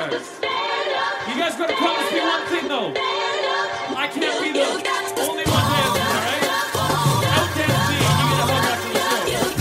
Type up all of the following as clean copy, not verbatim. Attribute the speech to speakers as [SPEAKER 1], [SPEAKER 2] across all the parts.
[SPEAKER 1] guys. You guys gotta promise me one thing though. I can't be the only one dancing, alright? Out dance me, you get a hug after the show.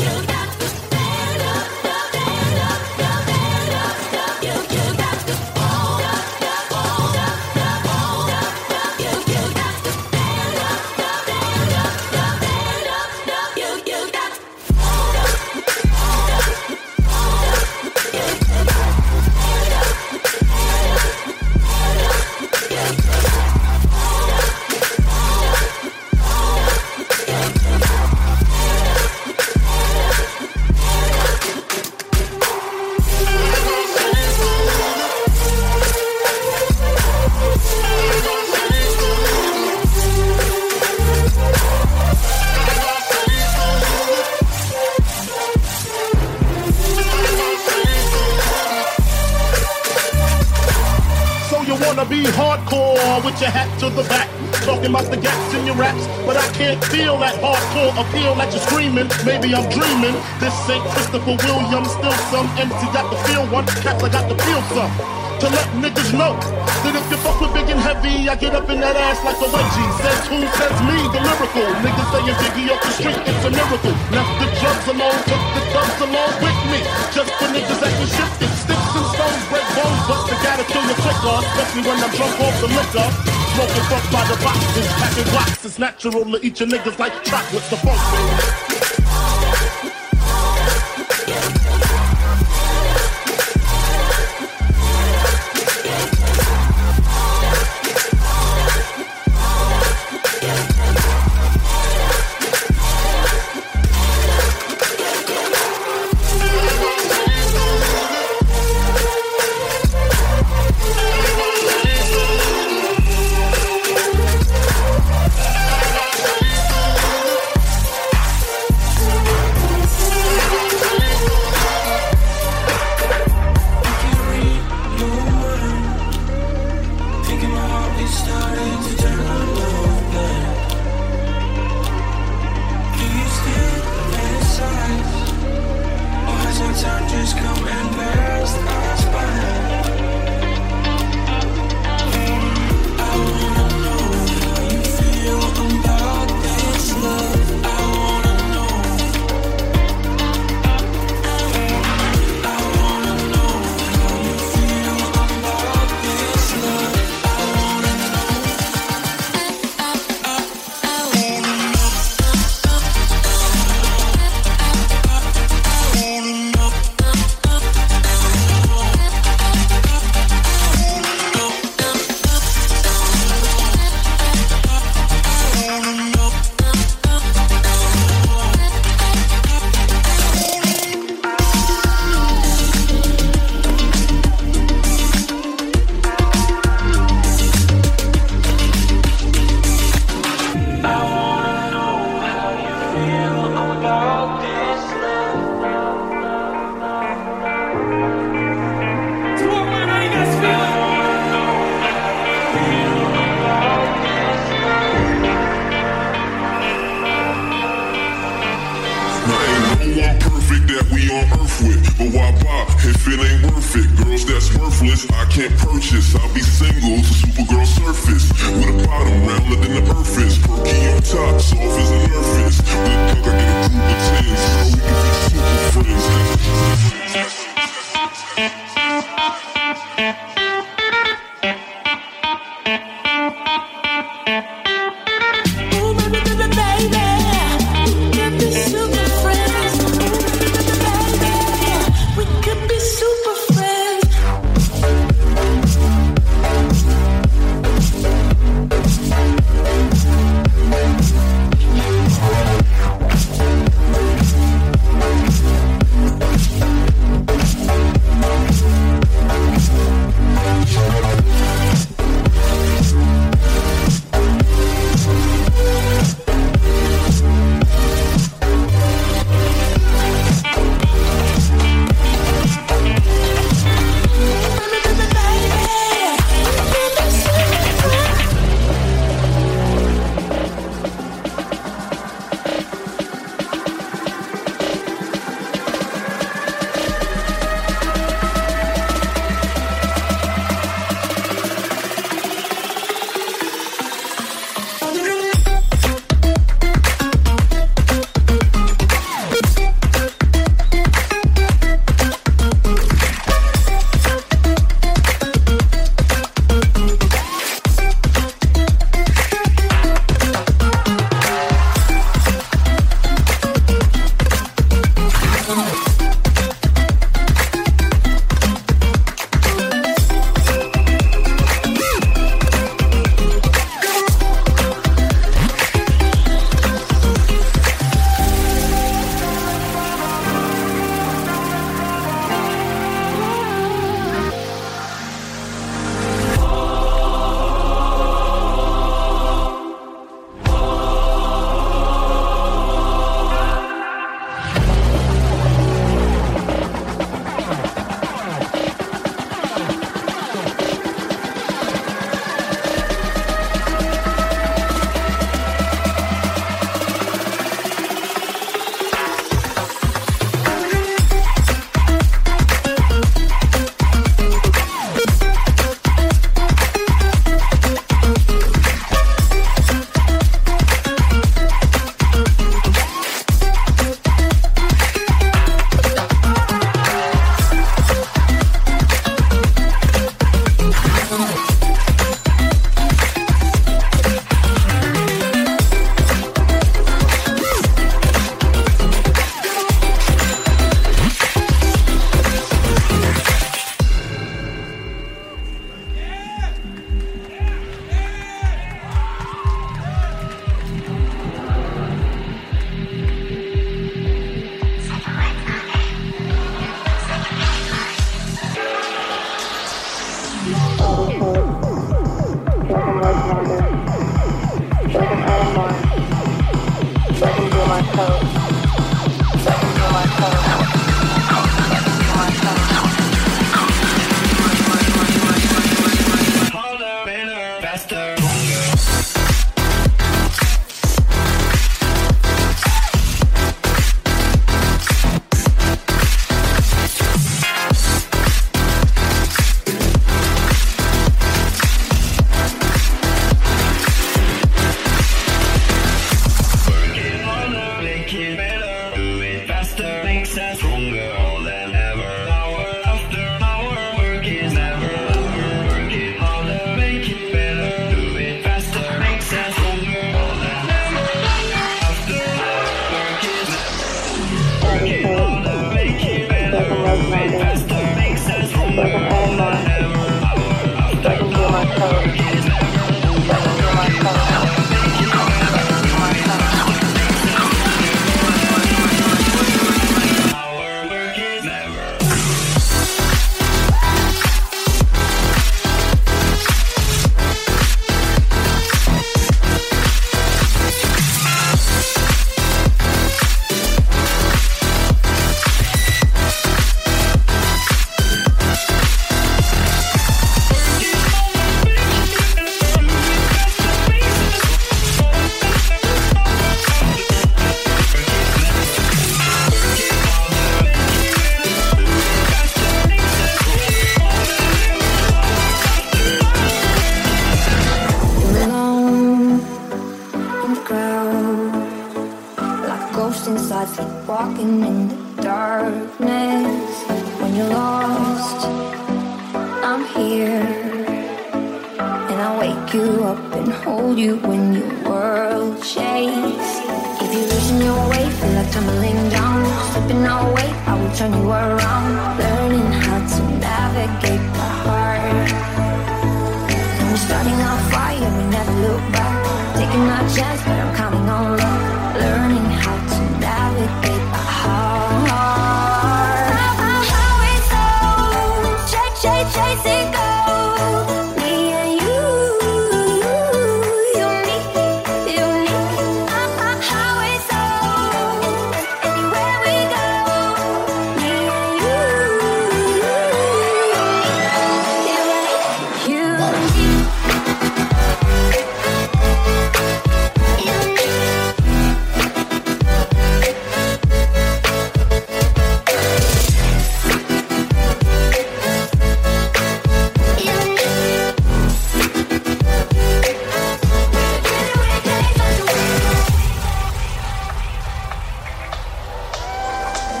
[SPEAKER 2] Be hardcore with your hat to the back, talking about the gaps in your raps, but I can't feel that hardcore appeal that you're screaming. Maybe I'm dreaming. This ain't Christopher Williams, still some MC got to feel one. Cats, I got to feel some. To let niggas know that if you fuck with big and heavy, I get up in that ass like a wedgie. Says who? Says me, the lyrical. Niggas saying Biggie off the street, it's a miracle. Left the drugs alone, took the thugs along with me. Just for niggas that can shift it. Sticks and stones, break bones, but they gotta kill you quicker. Especially when I'm drunk off the liquor. Smoking fuck by the boxes, packing blocks. It's natural to eat your niggas like chocolates. The funk, baby.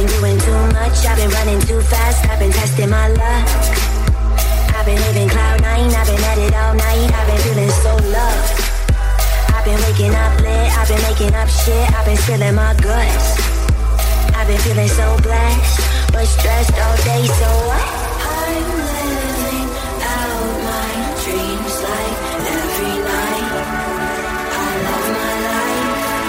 [SPEAKER 3] doing too much, I've been running too fast, I've been testing my luck. I've been living cloud nine, I've been at it all night, I've been feeling so loved. I've been waking up lit, I've been making up shit, I've been spilling my guts. I've been feeling so blessed, but stressed all day, so what? I'm living out my dreams like every night. I love my life.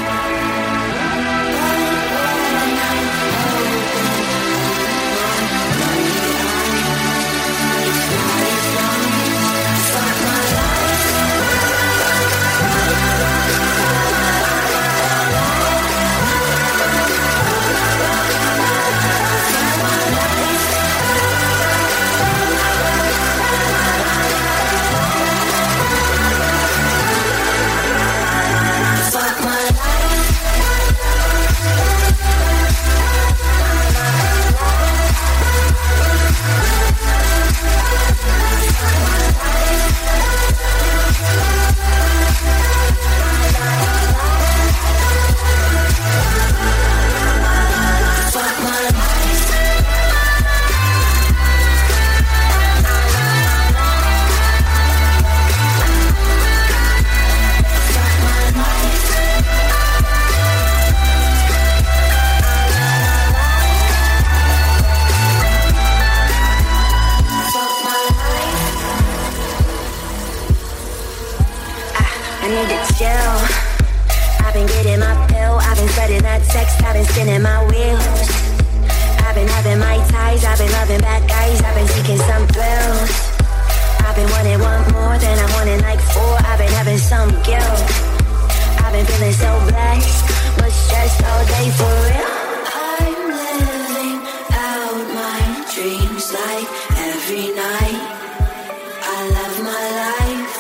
[SPEAKER 3] I've been getting my pill, I've been spreading that sex, I've been spinning my wheels. I've been having my ties, I've been loving bad guys, I've been seeking some thrills. I've been wanting one more, then I'm wanting like four, I've been having some guilt. I've been feeling so blessed, but stressed all day for real. I'm living out my dreams like every night. I love my life.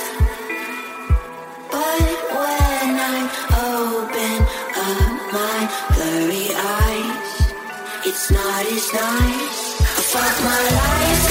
[SPEAKER 3] But when I open up my blurry eyes, it's not as nice. Fuck my life.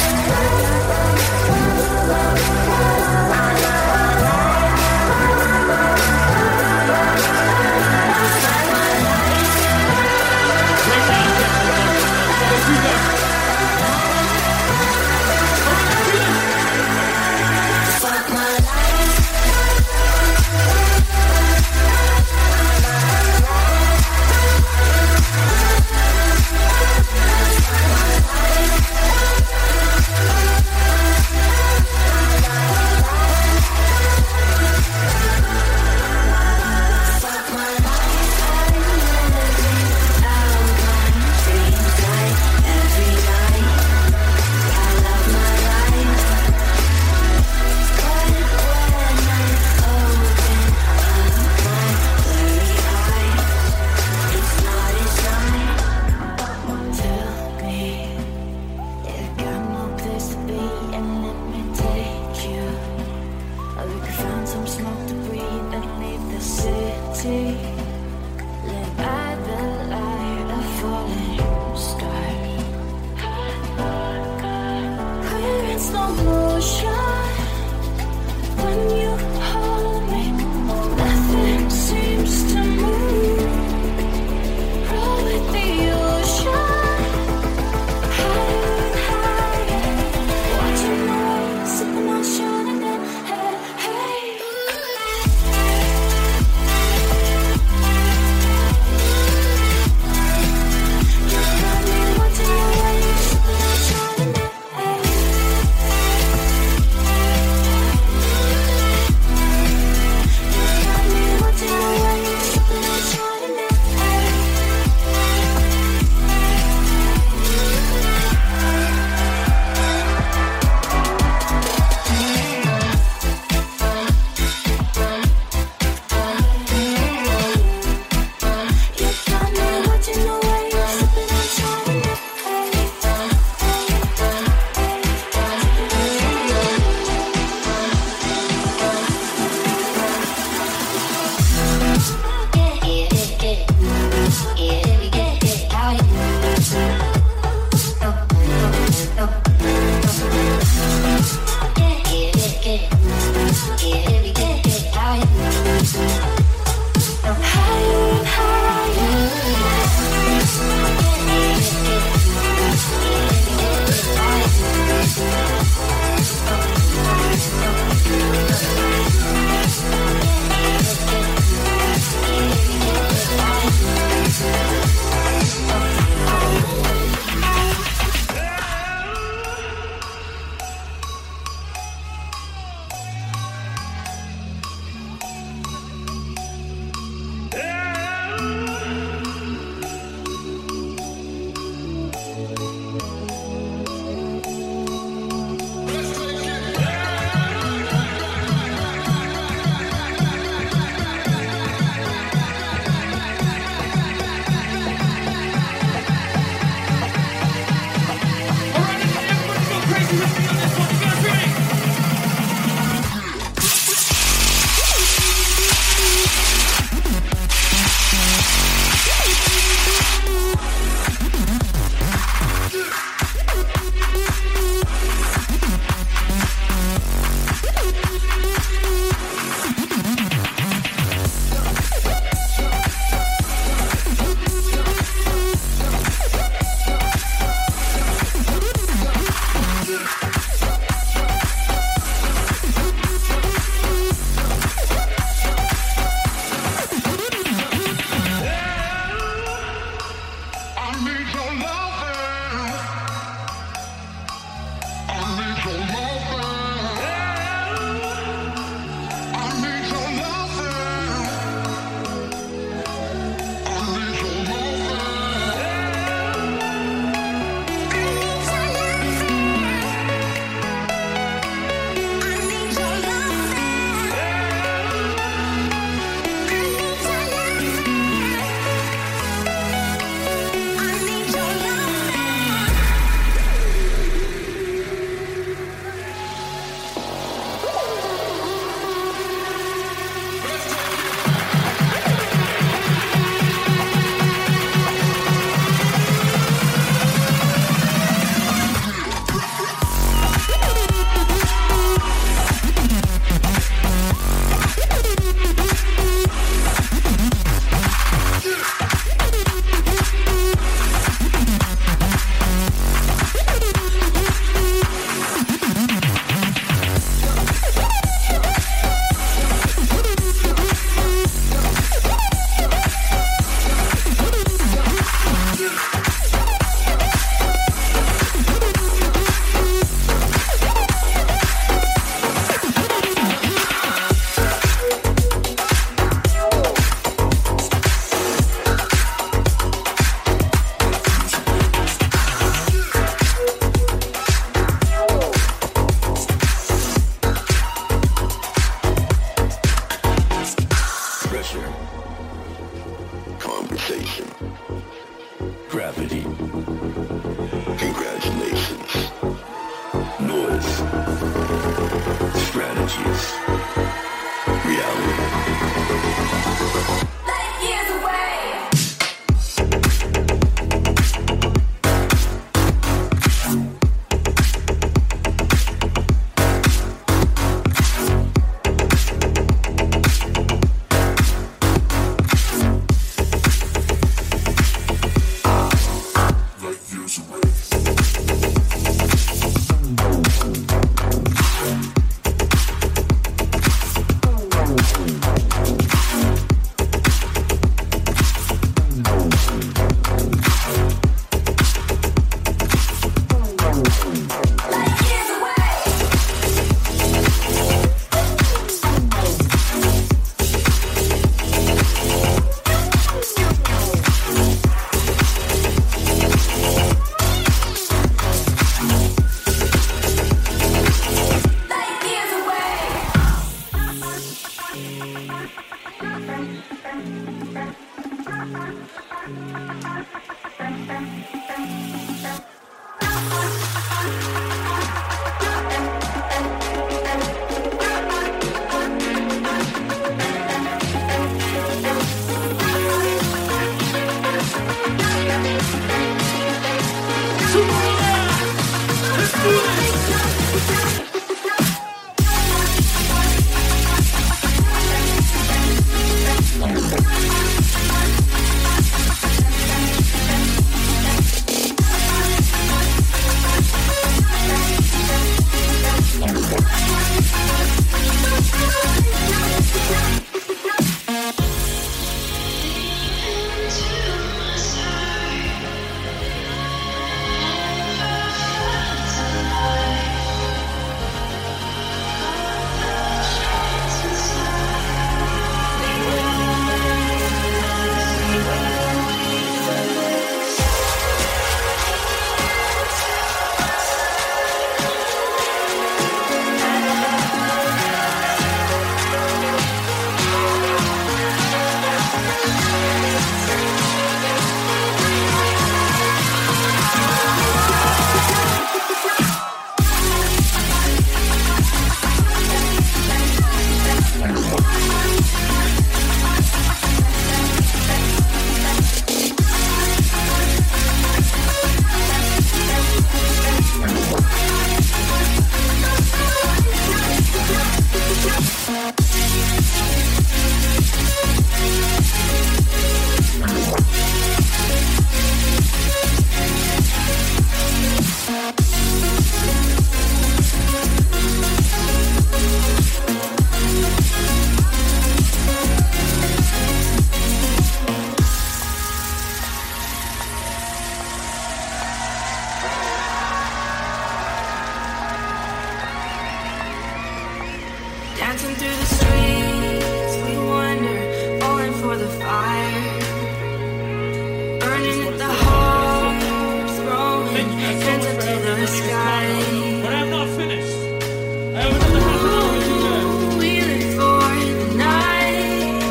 [SPEAKER 4] Dancing through the streets, we wander, falling for the fire. Burning at the heart, throwing hands up to the sky.
[SPEAKER 1] But I'm not finished. I have another half an hour with you guys.
[SPEAKER 4] We live for the night.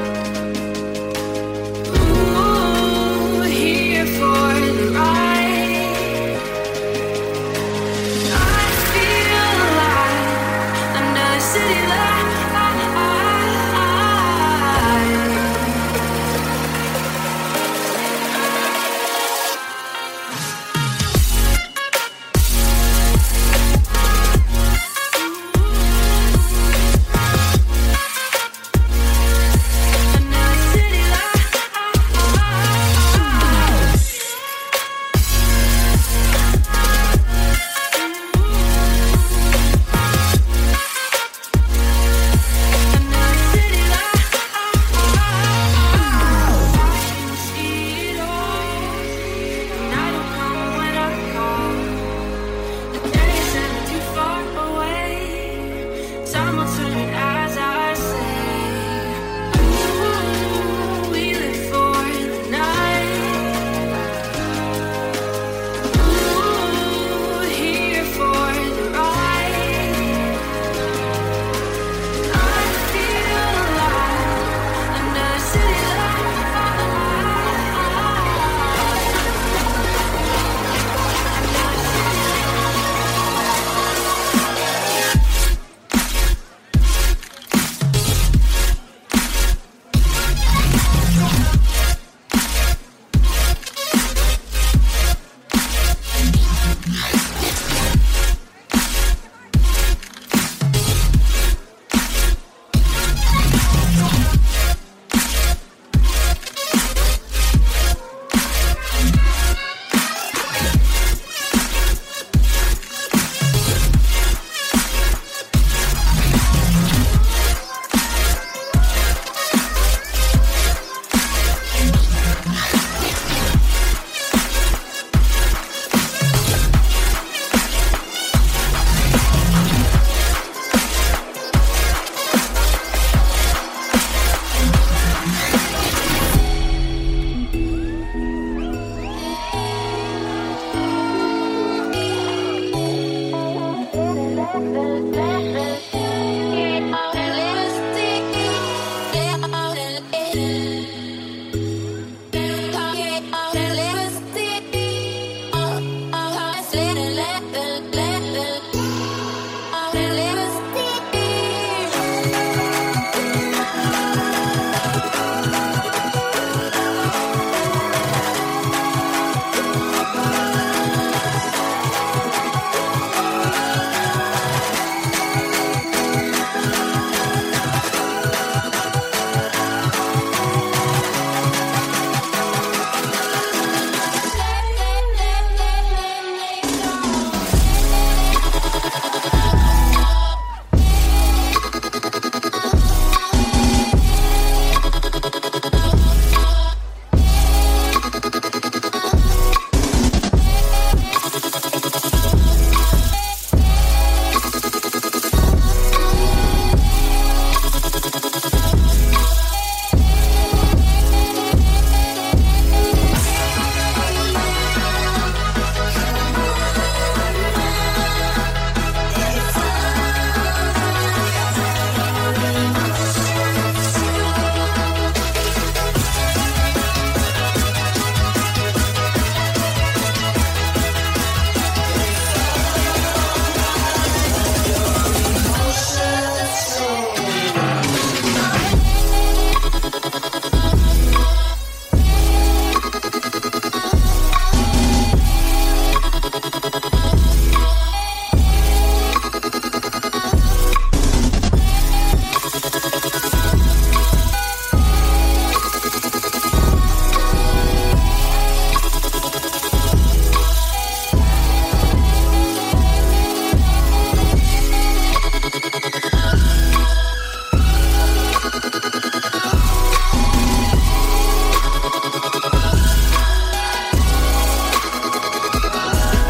[SPEAKER 4] Ooh, here for the ride. I feel alive under the city light.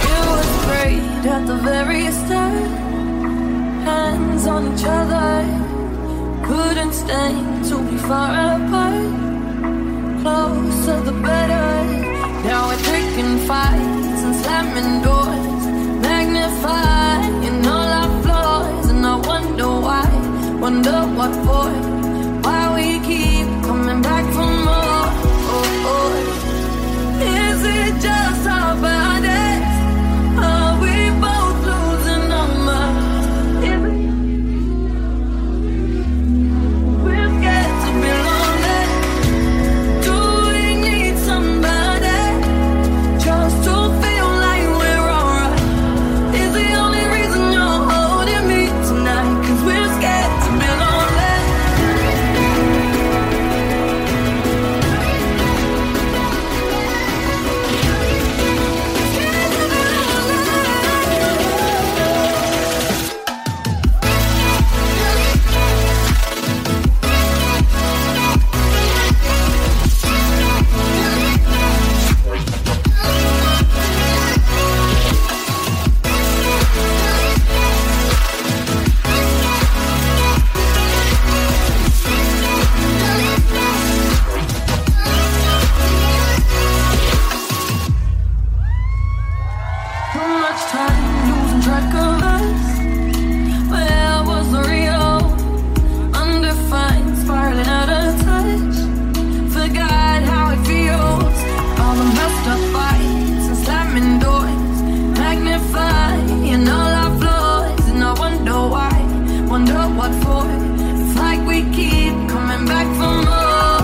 [SPEAKER 4] at the very start. Hands on each other, destined to be far apart. Closer the better. Now we're picking fights and slamming doors, magnifying all our flaws, and I wonder why, wonder what for, why we keep coming back for more. Is it just our bodies? Are we both losing our minds? We're scared to be lonely. Do we need somebody just to feel like we're alright? Is the only reason you're holding me tonight? 'Cause we're scared to be lonely. Too much time losing track of us. Where was the real? Undefined, spiraling out of touch. Forgot how it feels. All the messed up fights and slamming doors, magnifying all our flaws, and I wonder why, wonder what for. It's like we keep coming back for more.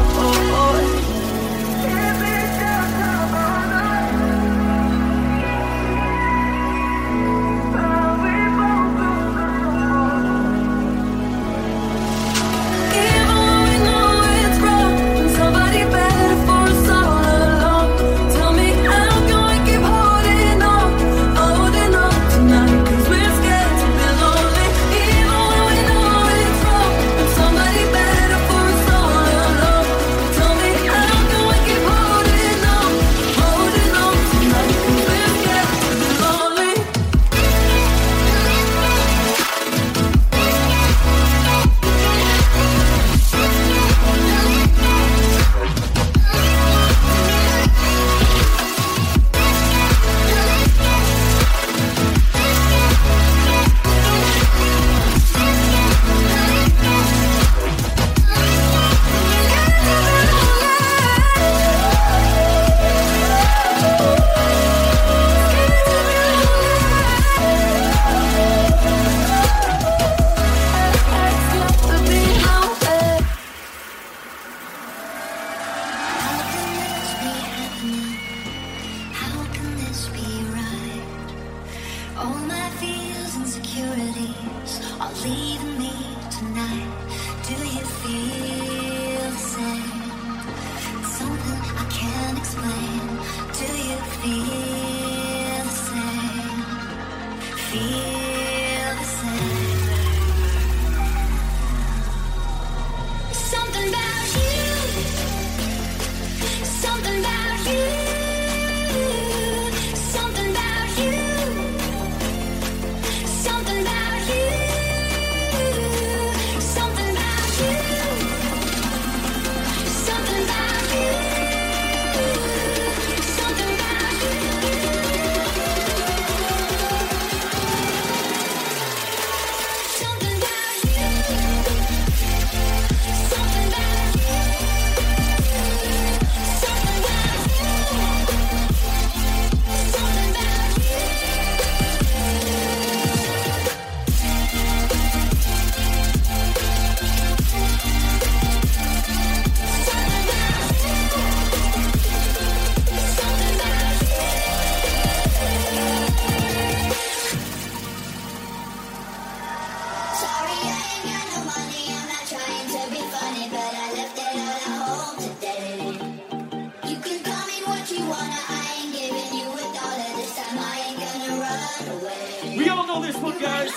[SPEAKER 1] We all know this one, guys.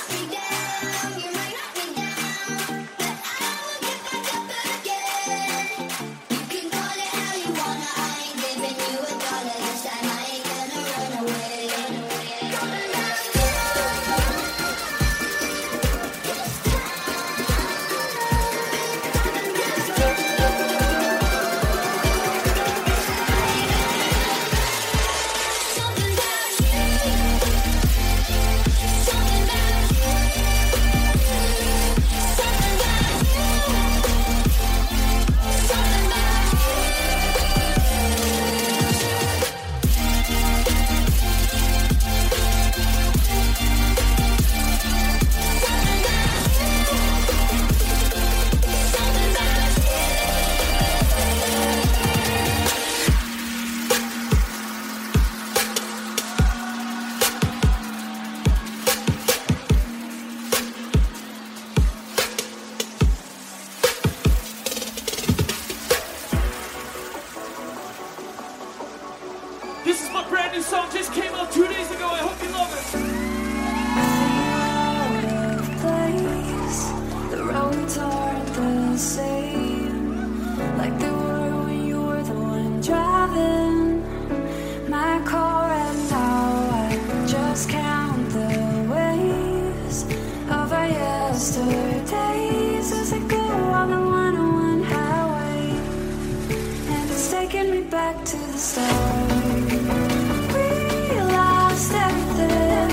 [SPEAKER 4] back to the start. We lost everything.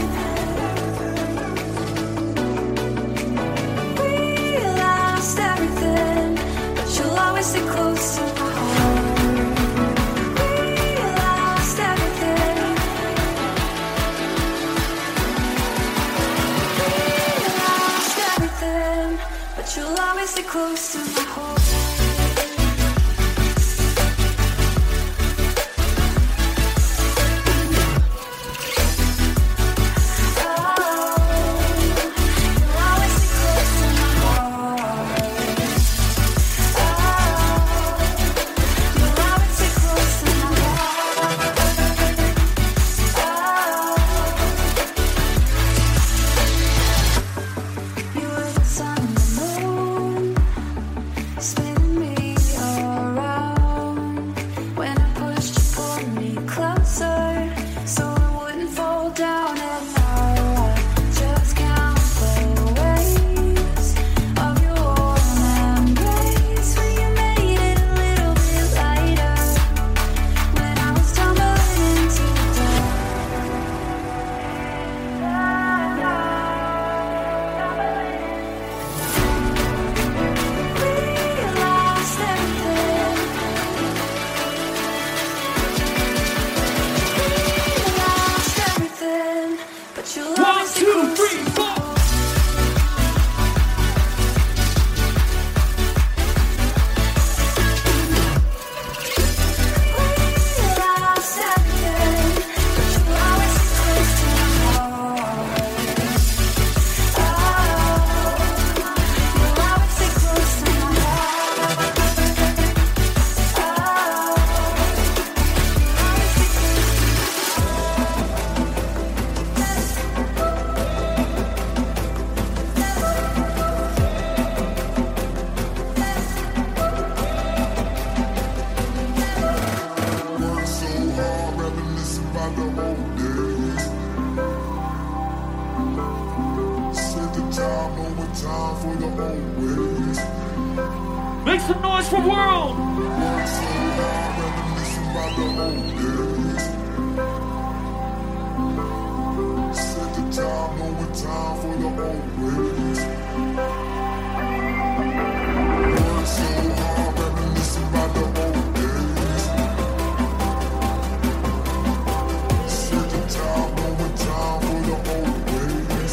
[SPEAKER 4] We lost everything, but you'll always stay close to my heart. We lost everything. We lost everything, but you'll always stay close to my heart.
[SPEAKER 1] Make some noise for world!
[SPEAKER 5] Set the time, one time for the old ways. Work so hard, reminiscing about the old days. Set the time, one time for the old ways.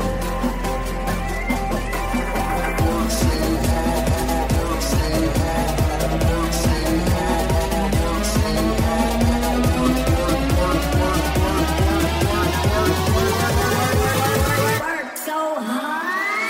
[SPEAKER 5] Work so hard, work so hard, work so hard, work so hard, work
[SPEAKER 4] so hard.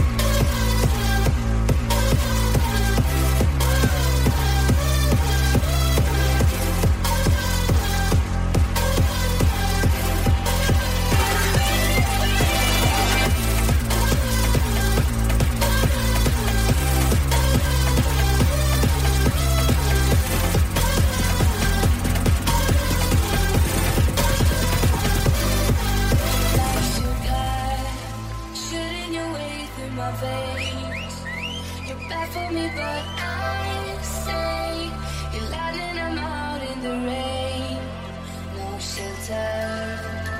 [SPEAKER 4] Shooting your way through my veins. You baffle me, but I say you're loud and I'm out in the rain. No shelter.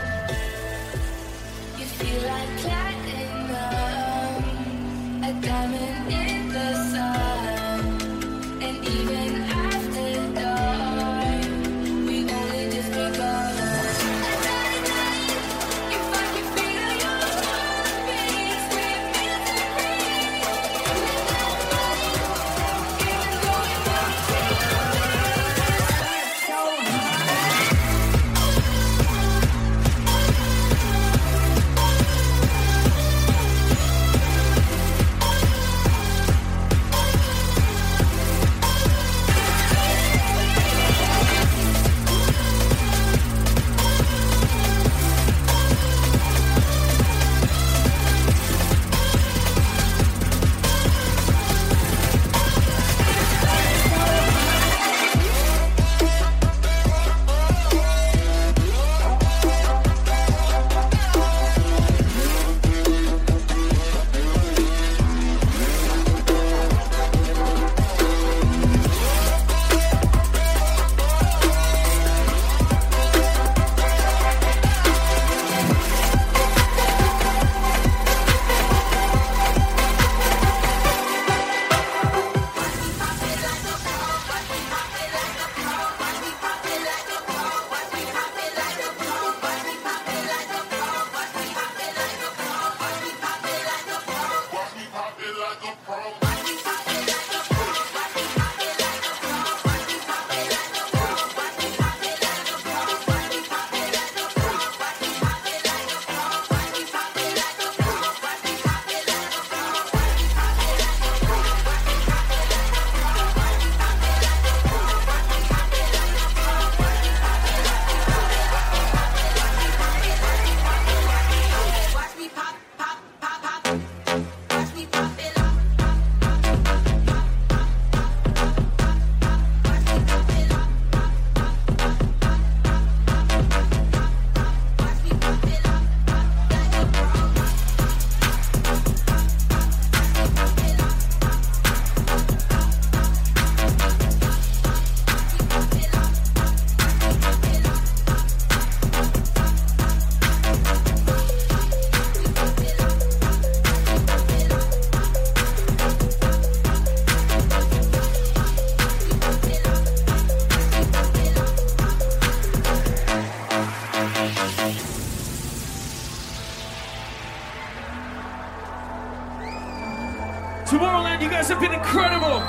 [SPEAKER 4] You feel like platinum, a diamond in the sun. And even after dark, we only just begun.
[SPEAKER 1] Tomorrowland, you guys have been incredible.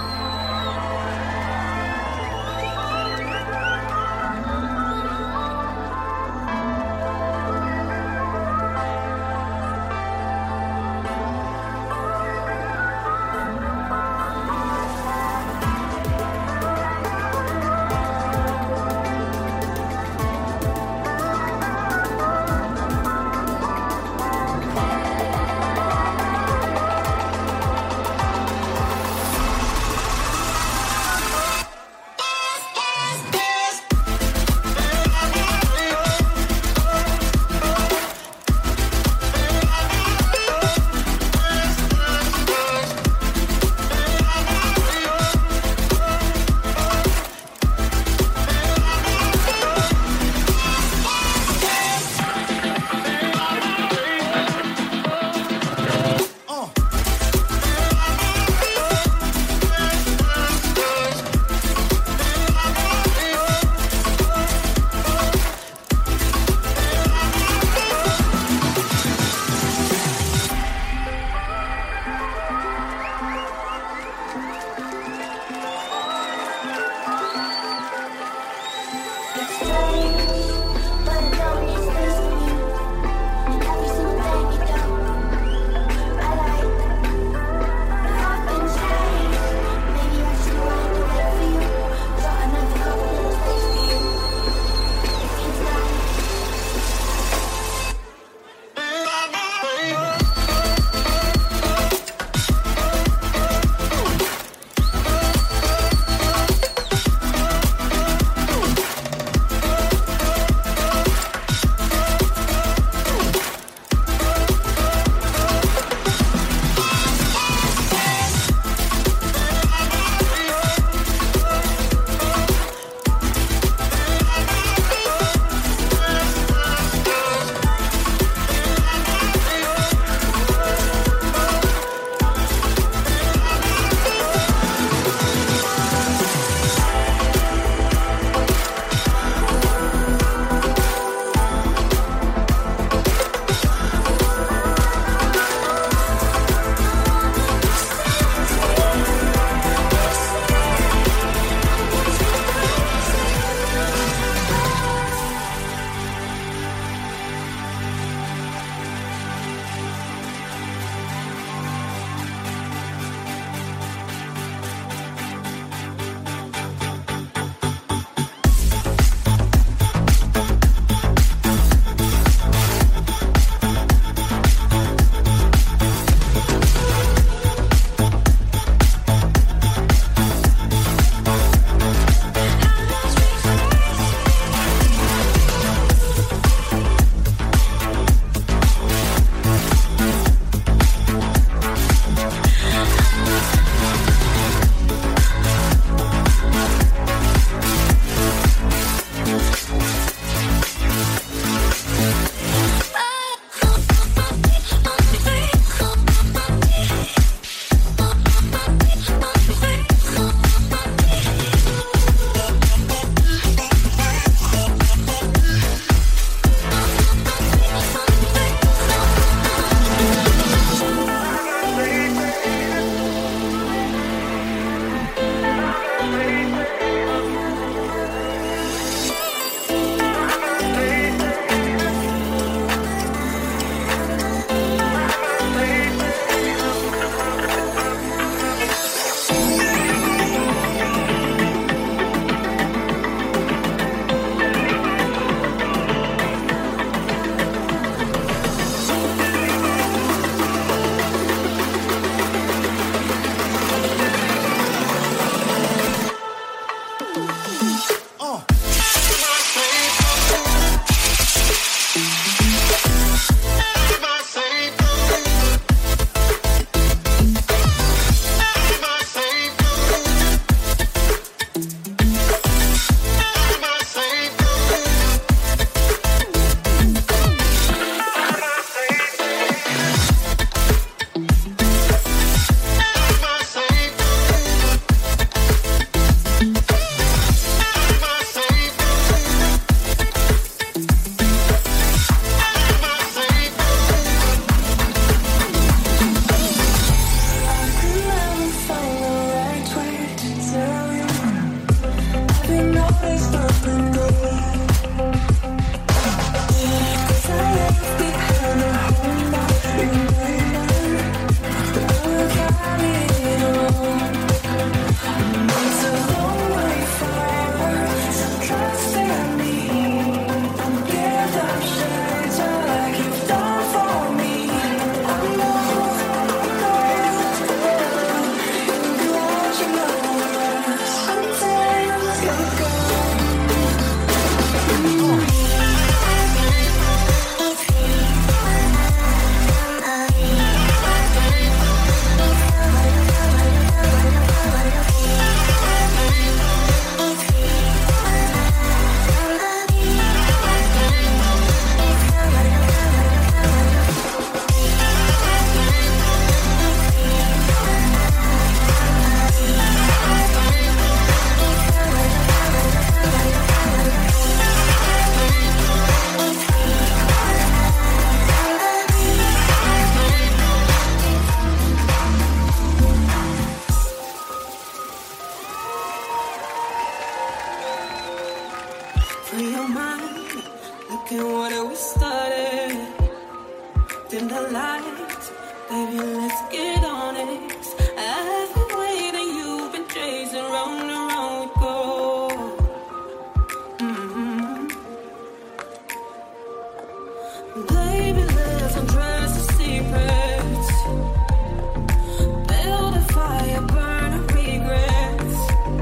[SPEAKER 4] Baby, let's undress the secrets. Build a fire, burn our regrets.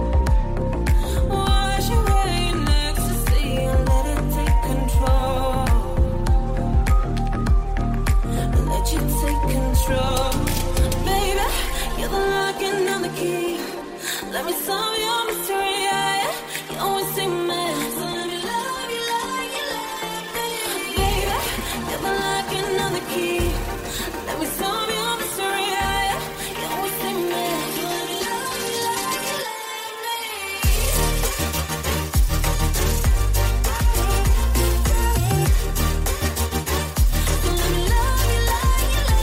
[SPEAKER 4] Wash away in ecstasy and let it take control. Let you take control. Baby, you're the lock and I'm the key. Let me solve your mystery, yeah. You always say me. So let me love you like you love me. Baby, you're the lock and I'm the key. Let me solve your mystery, yeah. You always say me. So let me love you like you love me. So let me love you like you love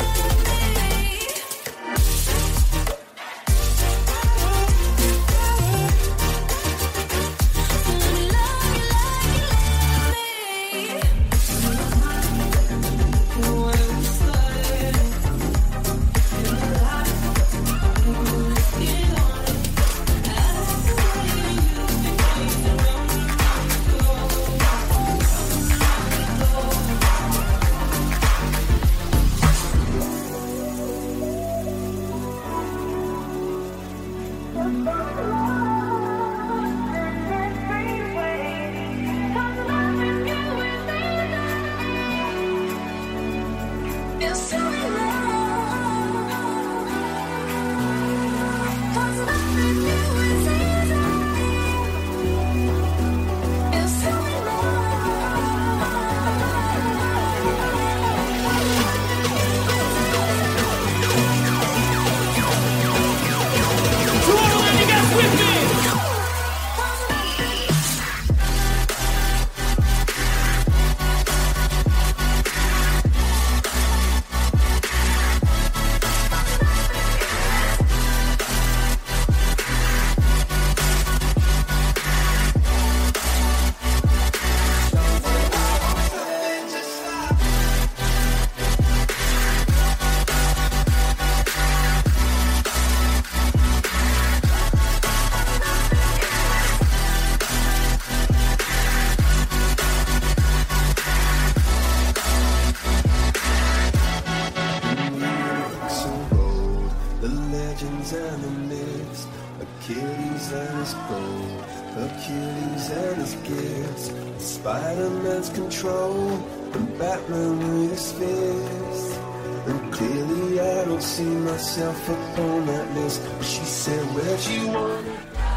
[SPEAKER 5] Achilles and his gold, Achilles and his gifts, Spider-Man's control, and Batman with his fist. And clearly I don't see myself upon that list. But she said, where'd you wanna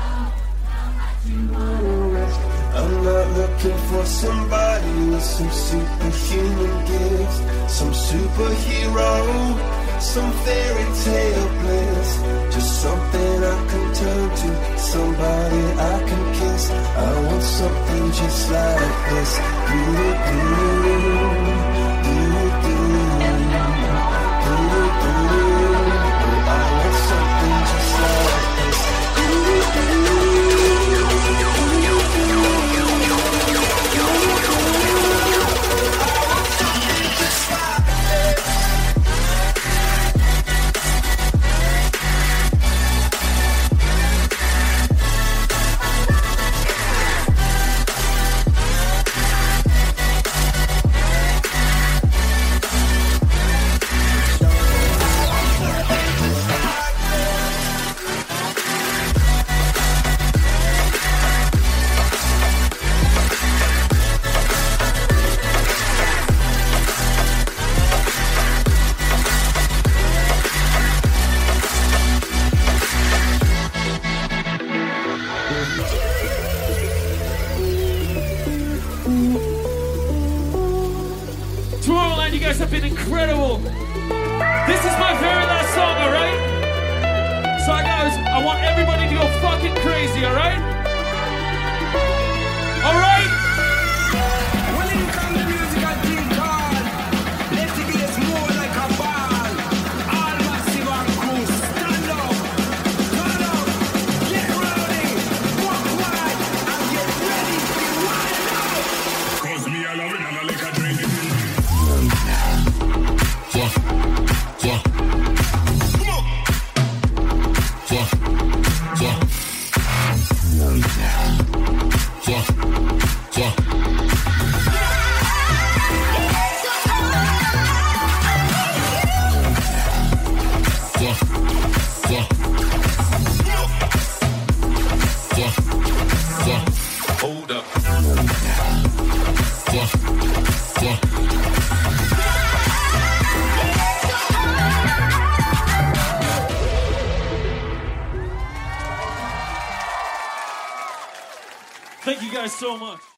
[SPEAKER 5] rest? I'm not looking for somebody with some superhuman gifts, some superhero, some fairy tale bliss, just something I can turn to, somebody I can kiss. I want something just like this. I want something just like this.
[SPEAKER 1] Tomorrowland, you guys have been incredible. This is my very last song, alright? So guys, I want everybody to go fucking crazy, alright? Alright?
[SPEAKER 6] When it comes to musical team call, let it be more like a ball. All massive and crew, stand up, turn up, get rowdy, walk wide, and get ready to be wild out. 'Cause me I love it and I like a drink.
[SPEAKER 1] Hold up. Thank you guys so much.